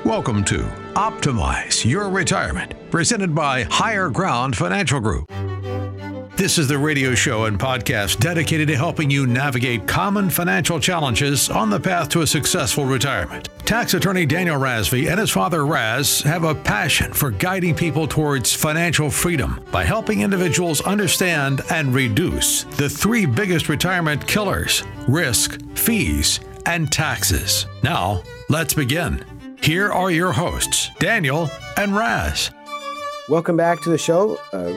Welcome to Optimize Your Retirement, presented by Higher Ground Financial Group. This is the radio show and podcast dedicated to helping you navigate common financial challenges on the path to a successful retirement. Tax attorney Daniel Razvi and his father Raz have a passion for guiding people towards financial freedom by helping individuals understand and reduce the three biggest retirement killers: risk, fees, and taxes. Now, let's begin. Here are your hosts, Daniel and Raz. Welcome back to the show,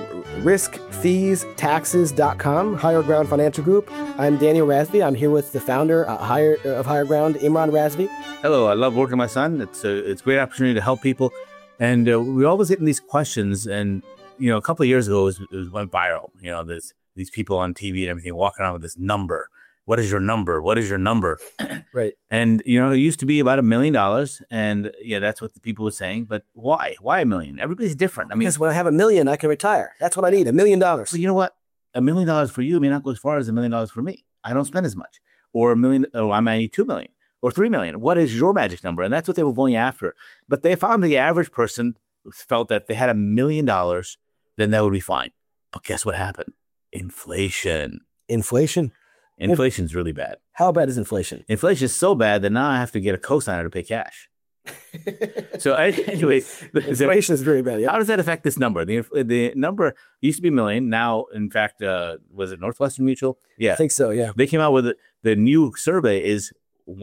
riskfeestaxes.com, Higher Ground Financial Group. I'm Daniel Razvi. I'm here with the founder of Higher Ground, Imran Razvi. Hello, I love working with my son. It's a great opportunity to help people. And we always getting these questions. And, a couple of years ago, it went viral. These people on TV and everything walking around with this number. What is your number? What is your number? Right. And, it used to be about $1 million. And that's what the people were saying. But why? Why $1 million? Everybody's different. Because when I have $1 million, I can retire. That's what I need, $1 million. Well, you know what? $1 million for you may not go as far as $1 million for me. I don't spend as much. Or $1 million, I might need $2 million or $3 million. What is your magic number? And that's what they were going after. But they found the average person felt that if they had $1 million, then that would be fine. But guess what happened? Inflation. Inflation's really bad. How bad is inflation? Inflation is so bad that now I have to get a cosigner to pay cash. So anyway, inflation is very bad. Yeah. How does that affect this number? The number used to be $1 million. Now, in fact, was it Northwestern Mutual? Yeah, I think so. Yeah, they came out with the new survey is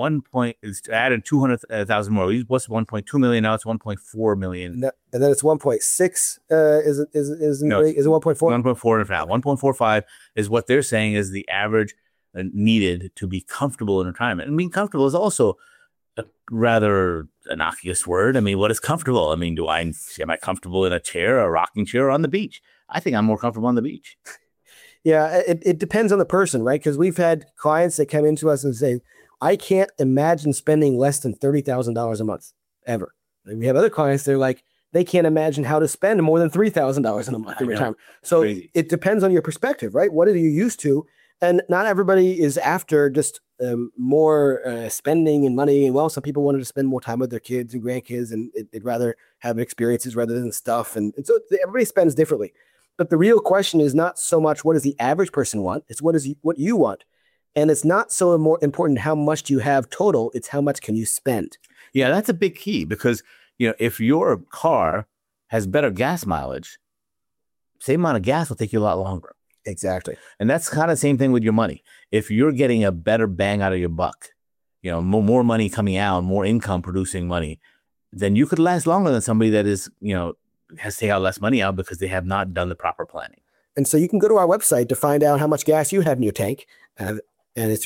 it's added 200,000 more. It was 1.2 million. Now it's 1.4 million. And then it's 1.6. Is it 1.4? 1.4 now. 1.45 is what they're saying is the average needed to be comfortable in retirement. And being comfortable is also a rather innocuous word. I mean, what is comfortable? I mean, am I comfortable in a chair, a rocking chair, or on the beach? I think I'm more comfortable on the beach. Yeah, it depends on the person, right? Because we've had clients that come into us and say, I can't imagine spending less than $30,000 a month, ever. We have other clients, they're like, they can't imagine how to spend more than $3,000 in a month in retirement. So it depends on your perspective, right? What are you used to? And not everybody is after just more spending and money. And well, some people wanted to spend more time with their kids and grandkids, and they'd rather have experiences rather than stuff. And so everybody spends differently. But the real question is not so much what does the average person want? It's what you want. And it's not so more important how much do you have total. It's how much can you spend. Yeah, that's a big key because, if your car has better gas mileage, same amount of gas will take you a lot longer. Exactly. And that's kind of the same thing with your money. If you're getting a better bang out of your buck, more money coming out, more income producing money, then you could last longer than somebody that is, has to take out less money out because they have not done the proper planning. And so you can go to our website to find out how much gas you have in your tank. And it's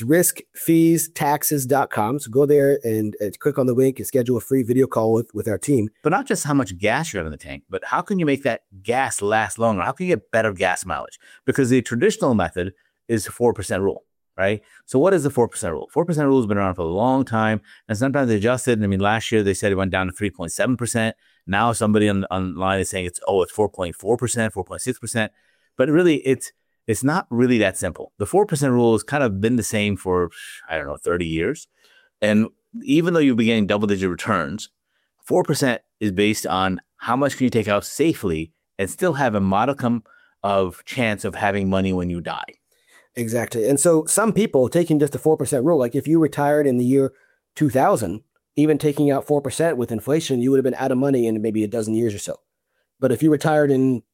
riskfeestaxes.com. So go there and click on the link and schedule a free video call with our team. But not just how much gas you have in the tank, but how can you make that gas last longer? How can you get better gas mileage? Because the traditional method is the 4% rule, right? So what is the 4% rule? 4% rule has been around for a long time, and sometimes they adjusted. I mean, last year they said it went down to 3.7%. Now somebody online is saying it's 4.4%, 4.6%. But really, it's not really that simple. The 4% rule has kind of been the same for, 30 years. And even though you'll be getting double-digit returns, 4% is based on how much can you take out safely and still have a modicum of chance of having money when you die. Exactly. And so some people taking just the 4% rule, like if you retired in the year 2000, even taking out 4% with inflation, you would have been out of money in maybe a dozen years or so. But if you retired in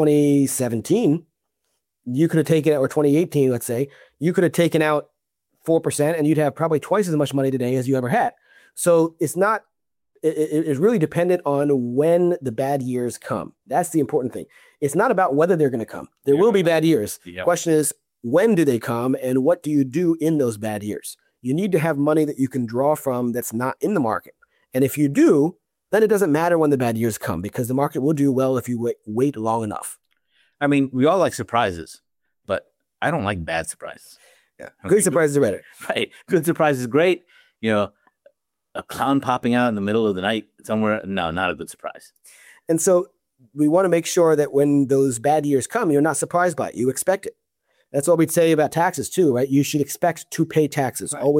2017, you could have taken out, or 2018, let's say, you could have taken out 4% and you'd have probably twice as much money today as you ever had. So it's really dependent on when the bad years come. That's the important thing. It's not about whether they're going to come. There will be bad years. The question is, when do they come and what do you do in those bad years? You need to have money that you can draw from that's not in the market. And if you do, then it doesn't matter when the bad years come because the market will do well if you wait long enough. I mean, we all like surprises, but I don't like bad surprises. Yeah. Good surprises are better. Right. Good surprise is great. A clown popping out in the middle of the night somewhere. No, not a good surprise. And so we want to make sure that when those bad years come, you're not surprised by it. You expect it. That's what we'd say about taxes too, right? You should expect to pay taxes. Right. Always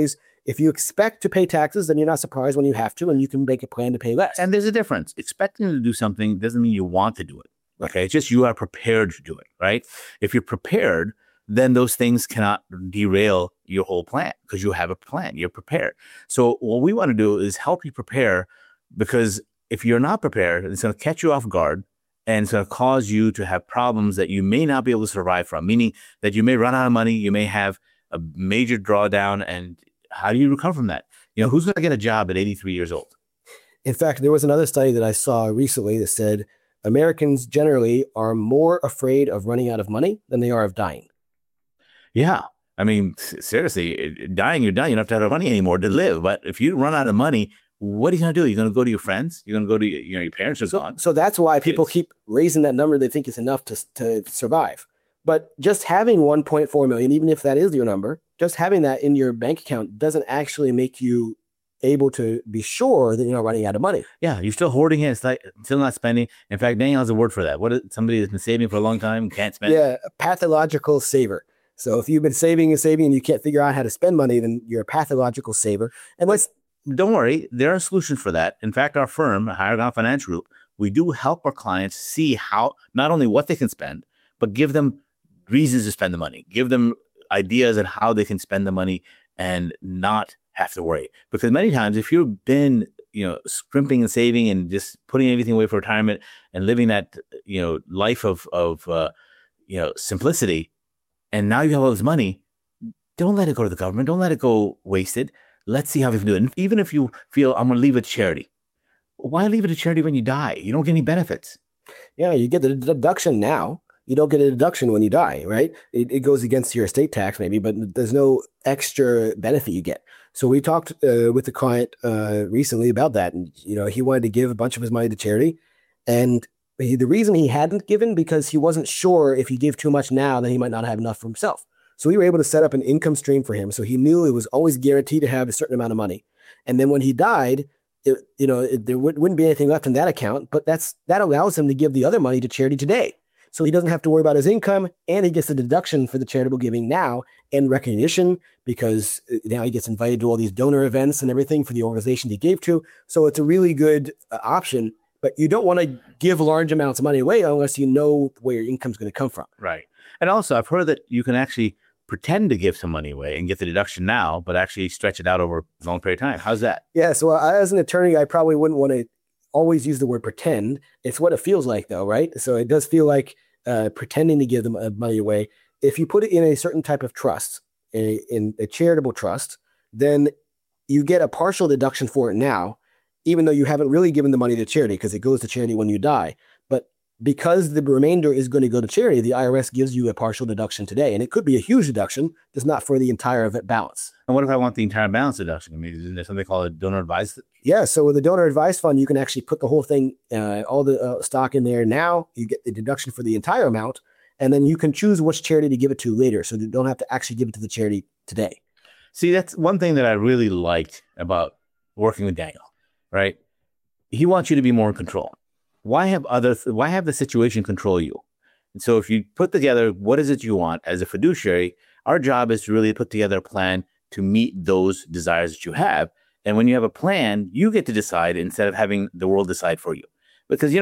If you expect to pay taxes, then you're not surprised when you have to, and you can make a plan to pay less. And there's a difference. Expecting to do something doesn't mean you want to do it. Okay. It's just you are prepared to do it, right? If you're prepared, then those things cannot derail your whole plan because you have a plan. You're prepared. So what we want to do is help you prepare, because if you're not prepared, it's going to catch you off guard and it's going to cause you to have problems that you may not be able to survive from, meaning that you may run out of money, you may have a major drawdown, and how do you recover from that? Who's going to get a job at 83 years old? In fact, there was another study that I saw recently that said Americans generally are more afraid of running out of money than they are of dying. Yeah. I mean, seriously, dying, you're done. You don't have to have money anymore to live. But if you run out of money, what are you going to do? You're going to go to your friends? You're going to go to your parents are gone. So that's why people keep raising that number they think is enough to survive. But just having 1.4 million, even if that is your number, just having that in your bank account doesn't actually make you able to be sure that you're not running out of money. Yeah, you're still hoarding it. It's like still not spending. In fact, Daniel has a word for that. What is somebody that's been saving for a long time can't spend? Yeah, a pathological saver. So if you've been saving and you can't figure out how to spend money, then you're a pathological saver. And don't worry, there are solutions for that. In fact, our firm, Higher Ground Financial Group, we do help our clients see how not only what they can spend, but give them reasons to spend the money. Give them ideas on how they can spend the money and not have to worry. Because many times, if you've been, scrimping and saving and just putting everything away for retirement and living that, life of simplicity, and now you have all this money, don't let it go to the government. Don't let it go wasted. Let's see how we can do it. And even if you feel I'm going to leave it to charity, why leave it to charity when you die? You don't get any benefits. Yeah, you get the deduction now. You don't get a deduction when you die, right? It goes against your estate tax maybe, but there's no extra benefit you get. So we talked with the client recently about that. And, he wanted to give a bunch of his money to charity. And the reason he hadn't given, because he wasn't sure if he gave too much now, then he might not have enough for himself. So we were able to set up an income stream for him. So he knew it was always guaranteed to have a certain amount of money. And then when he died, there wouldn't be anything left in that account, but that allows him to give the other money to charity today. So he doesn't have to worry about his income, and he gets a deduction for the charitable giving now and recognition, because now he gets invited to all these donor events and everything for the organization he gave to. So it's a really good option, but you don't want to give large amounts of money away unless you know where your income's going to come from. Right. And also, I've heard that you can actually pretend to give some money away and get the deduction now, but actually stretch it out over a long period of time. How's that? Yeah. So as an attorney, I probably wouldn't want to always use the word pretend. It's what it feels like, though, right? So it does feel like pretending to give them money away. If you put it in a certain type of trust, in a charitable trust, then you get a partial deduction for it now, even though you haven't really given the money to charity, because it goes to charity when you die. But because the remainder is going to go to charity, the IRS gives you a partial deduction today. And it could be a huge deduction, just not for the entire balance. And what if I want the entire balance deduction? I mean, isn't there something called a donor advised? Yeah. So with the donor advised fund, you can actually put the whole thing, all the stock in there now. You get the deduction for the entire amount, and then you can choose which charity to give it to later. So you don't have to actually give it to the charity today. See, that's one thing that I really liked about working with Daniel, right? He wants you to be more in control. Why have the situation control you? And so if you put together what is it you want as a fiduciary, our job is to really put together a plan to meet those desires that you have. And when you have a plan, you get to decide instead of having the world decide for you. Because,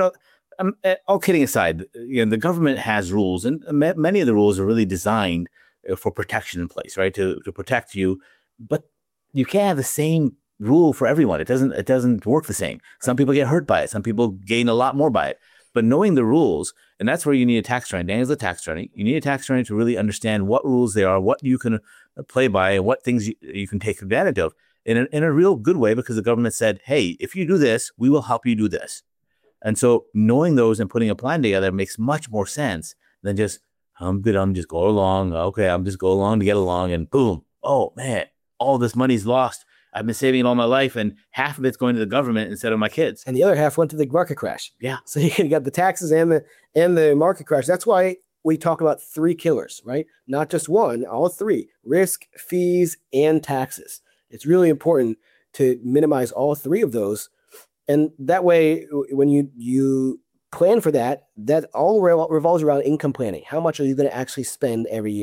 all kidding aside, the government has rules, and many of the rules are really designed for protection in place, right? To protect you. But you can't have the same rule for everyone. It doesn't work the same. Some people get hurt by it. Some people gain a lot more by it. But knowing the rules, and that's where you need a tax attorney. Daniel's a tax attorney. You need a tax attorney to really understand what rules there are, what you can play by, and what things you can take advantage of in a real good way, because the government said, hey, if you do this, we will help you do this. And so knowing those and putting a plan together makes much more sense than just, I'm good, I'm just go along. Okay, I'm just go along to get along, and boom. Oh, man, all this money's lost. I've been saving it all my life, and half of it's going to the government instead of my kids. And the other half went to the market crash. Yeah. So you got the taxes and the market crash. That's why we talk about three killers, right? Not just one, all three: risk, fees, and taxes. It's really important to minimize all three of those. And that way, when you plan for that all revolves around income planning. How much are you going to actually spend every year?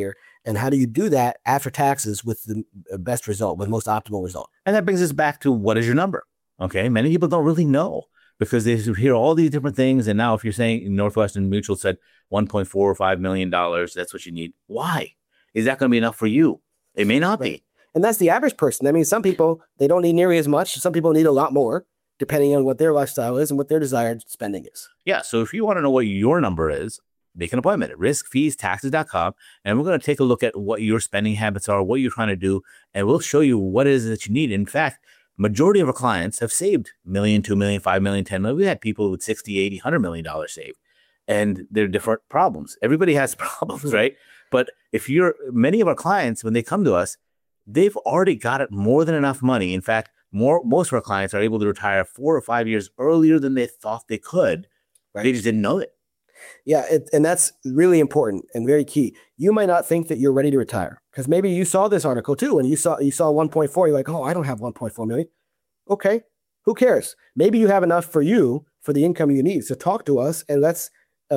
And how do you do that after taxes with the best result, with most optimal result? And that brings us back to, what is your number? Okay. Many people don't really know because they hear all these different things. And now if you're saying Northwestern Mutual said $1.45 million, that's what you need. Why? Is that going to be enough for you? It may not be. And that's the average person. I mean, some people, they don't need nearly as much. Some people need a lot more, depending on what their lifestyle is and what their desired spending is. Yeah. So if you want to know what your number is, make an appointment at riskfeestaxes.com. And we're going to take a look at what your spending habits are, what you're trying to do, and we'll show you what it is that you need. In fact, majority of our clients have saved $1 million, $2 million, $5 million, $10 million. We had people with $60, $80, $100 million saved. And they're different problems. Everybody has problems, right? But many of our clients, when they come to us, they've already got it more than enough money. In fact, most of our clients are able to retire 4 or 5 years earlier than they thought they could. Right. They just didn't know it. Yeah, and that's really important and very key. You might not think that you're ready to retire because maybe you saw this article too, and you saw 1.4. You're like, oh, I don't have 1.4 million. Okay, who cares? Maybe you have enough for the income you need. So talk to us and let's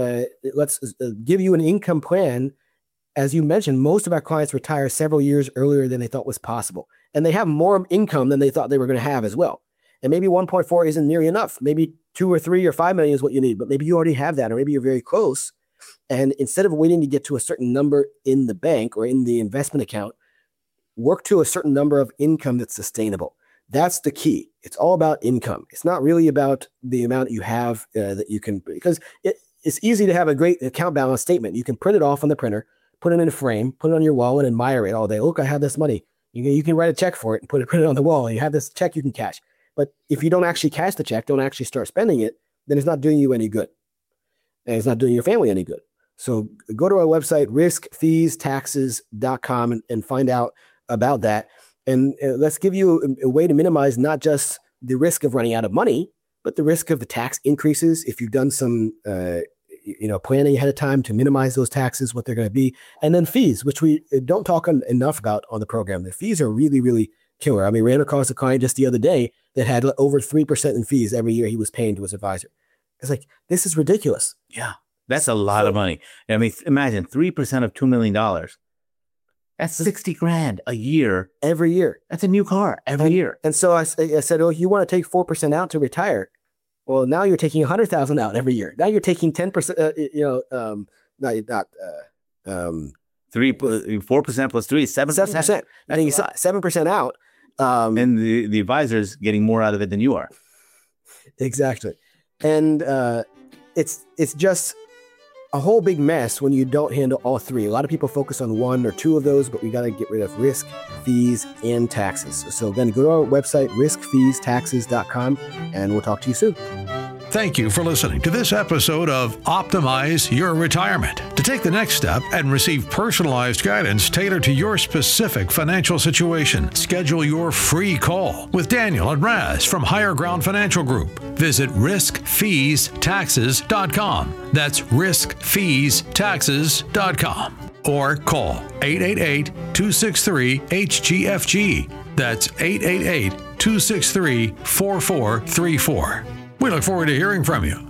give you an income plan. As you mentioned, most of our clients retire several years earlier than they thought was possible, and they have more income than they thought they were going to have as well. And maybe 1.4 isn't nearly enough. Maybe 2 or 3 or 5 million is what you need, but maybe you already have that, or maybe you're very close. And instead of waiting to get to a certain number in the bank or in the investment account, work to a certain number of income that's sustainable. That's the key. It's all about income. It's not really about the amount you have that you can, because it's easy to have a great account balance statement. You can print it off on the printer, put it in a frame, put it on your wall and admire it all day. Look, I have this money. You can write a check for it and print it on the wall, and you have this check you can cash. But if you don't actually cash the check, don't actually start spending it, then it's not doing you any good. And it's not doing your family any good. So go to our website, riskfeestaxes.com, and find out about that. And let's give you a way to minimize not just the risk of running out of money, but the risk of the tax increases. If you've done some planning ahead of time to minimize those taxes, what they're going to be. And then fees, which we don't talk enough about on the program. The fees are really, really killer. I mean, ran across a client just the other day that had over 3% in fees every year he was paying to his advisor. It's like, this is ridiculous. Yeah, that's a lot of money. I mean, imagine 3% of $2 million. That's $60,000 a year. Every year. That's a new car every year. And so I said, oh, you want to take 4% out to retire? Well, now you're taking 100,000 out every year. Now you're taking 10%. 4% plus 3 is 7%. 7%. I think 7% out. And the advisor's getting more out of it than you are. Exactly. And it's just a whole big mess when you don't handle all three. A lot of people focus on 1 or 2 of those, but we got to get rid of risk, fees, and taxes. So then go to our website, riskfeestaxes.com, and we'll talk to you soon. Thank you for listening to this episode of Optimize Your Retirement. To take the next step and receive personalized guidance tailored to your specific financial situation, schedule your free call with Daniel and Raz from Higher Ground Financial Group. Visit riskfeestaxes.com. That's riskfeestaxes.com. Or call 888-263-HGFG. That's 888-263-4434. We look forward to hearing from you.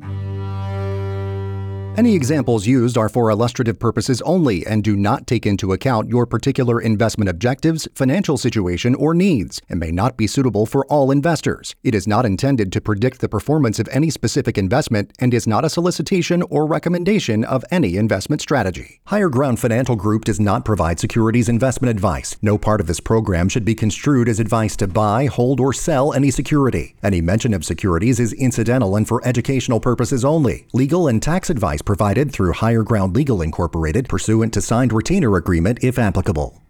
Any examples used are for illustrative purposes only and do not take into account your particular investment objectives, financial situation, or needs, and may not be suitable for all investors. It is not intended to predict the performance of any specific investment and is not a solicitation or recommendation of any investment strategy. Higher Ground Financial Group does not provide securities investment advice. No part of this program should be construed as advice to buy, hold, or sell any security. Any mention of securities is incidental and for educational purposes only. Legal and tax advice provided through Higher Ground Legal Incorporated pursuant to signed retainer agreement if applicable.